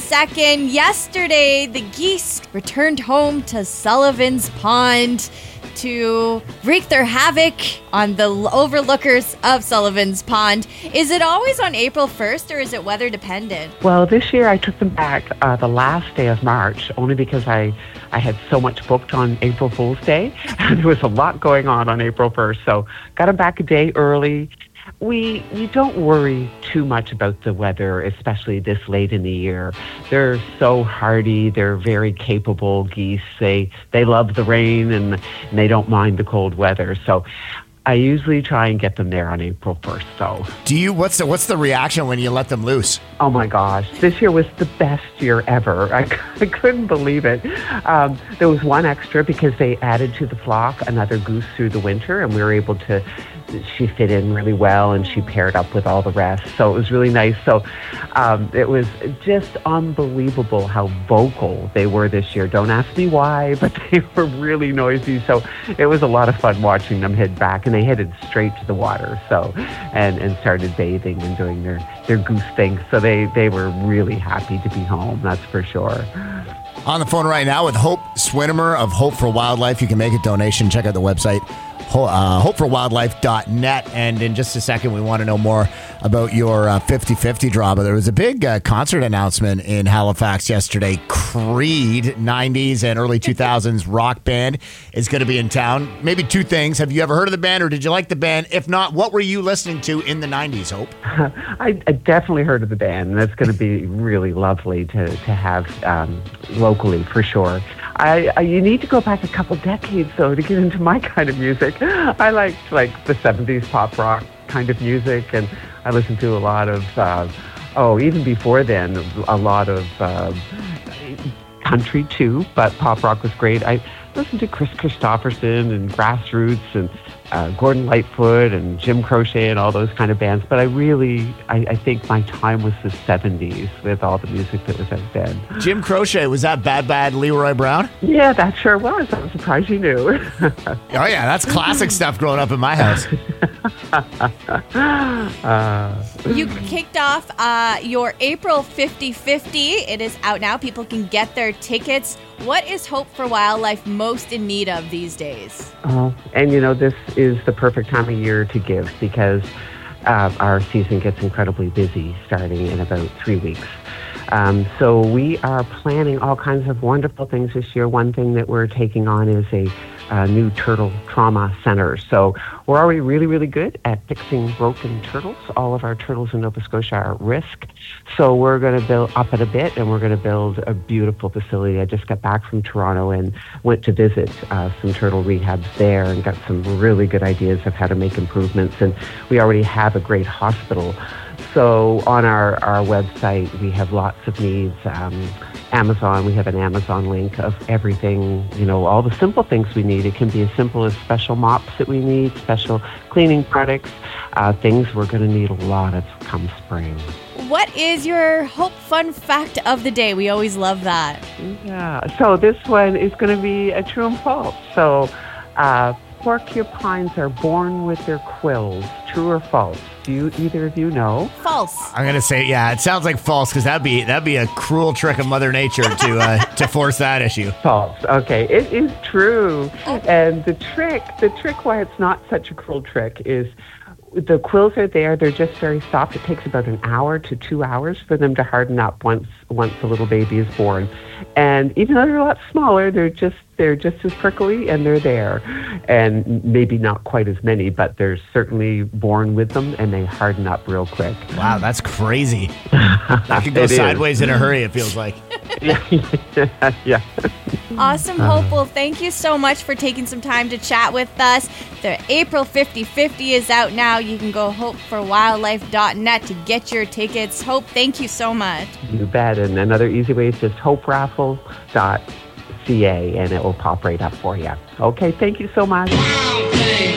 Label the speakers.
Speaker 1: 2nd. Yesterday, the geese returned home to Sullivan's Pond to wreak their havoc on the overlookers of Sullivan's Pond. Is it always on April 1st or is it weather dependent?
Speaker 2: Well, this year I took them back the last day of March, only because I had so much booked on April Fool's Day. There was a lot going on April 1st, so got them back a day early. We don't worry too much about the weather, especially this late in the year. They're so hardy. They're very capable geese. They love the rain and they don't mind the cold weather. So I usually try and get them there on April 1st. So
Speaker 3: what's the reaction when you let them loose?
Speaker 2: Oh my gosh, this year was the best year ever. I couldn't believe it. There was one extra because they added to the flock another goose through the winter, and we were able to. She fit in really well, and she paired up with all the rest. So it was really nice. So it was just unbelievable how vocal they were this year. Don't ask me why, but they were really noisy. So it was a lot of fun watching them head back, and they headed straight to the water. So and started bathing and doing their goose thing. So they were really happy to be home. That's for sure.
Speaker 3: On the phone right now with Hope Swinimer of Hope for Wildlife. You can make a donation. Check out the website, hopeforwildlife.net. And in just a second, we want to know more about your 50-50 drama. There was a big concert announcement in Halifax yesterday. Creed, 90s and early 2000s rock band, is going to be in town. Maybe two things. Have you ever heard of the band, or did you like the band? If not, what were you listening to in the 90s, Hope?
Speaker 2: I definitely heard of the band, and that's going to be really lovely to have locally, for sure. You need to go back a couple decades, though, to get into my kind of music. I liked the 70s pop rock kind of music, and I listened to a lot of, even before then, a lot of country too, but pop rock was great. I listened to Chris Christopherson and Grassroots and Gordon Lightfoot and Jim Croce and all those kind of bands. But I think my time was the 70s with all the music that was out then.
Speaker 3: Jim Croce, was that Bad Leroy Brown?
Speaker 2: Yeah, that sure was. I'm surprised you knew.
Speaker 3: Oh yeah, that's classic stuff growing up in my house.
Speaker 1: You kicked off your April 50-50. It is out now. People can get their tickets. What is Hope for Wildlife most in need of these days?
Speaker 2: And this is the perfect time of year to give, because our season gets incredibly busy starting in about 3 weeks. So we are planning all kinds of wonderful things this year. One thing that we're taking on is a new turtle trauma center. So we're already really, really good at fixing broken turtles. All of our turtles in Nova Scotia are at risk. So we're going to build up it a bit, and we're going to build a beautiful facility. I just got back from Toronto and went to visit some turtle rehabs there and got some really good ideas of how to make improvements. And we already have a great hospital. So on our website, we have lots of needs. Amazon, we have an Amazon link of everything, all the simple things we need. It can be as simple as special mops that we need, special cleaning products, things we're going to need a lot of come spring.
Speaker 1: What is your Hope Fun Fact of the day? We always love that.
Speaker 2: Yeah, so this one is going to be a true and false. So porcupines are born with their quills. True or false? Do either of you know?
Speaker 1: False.
Speaker 3: I'm gonna say, yeah. It sounds like false, because that'd be a cruel trick of Mother Nature to force that issue.
Speaker 2: False. Okay, it is true. And the trick why it's not such a cruel trick is the quills are there. They're just very soft. It takes about an hour to 2 hours for them to harden up once the little baby is born. And even though they're a lot smaller, they're just as prickly, and they're there. And maybe not quite as many, but they're certainly born with them, and they harden up real quick.
Speaker 3: Wow, that's crazy. That could go sideways in a hurry, it feels like.
Speaker 2: Yeah.
Speaker 1: Awesome, Hope. Well, thank you so much for taking some time to chat with us. The April 50-50 is out now. You can go hopeforwildlife.net to get your tickets. Hope, thank you so much.
Speaker 2: You bet. And another easy way is just hoperaffle.ca, and it will pop right up for you. Okay, thank you so much.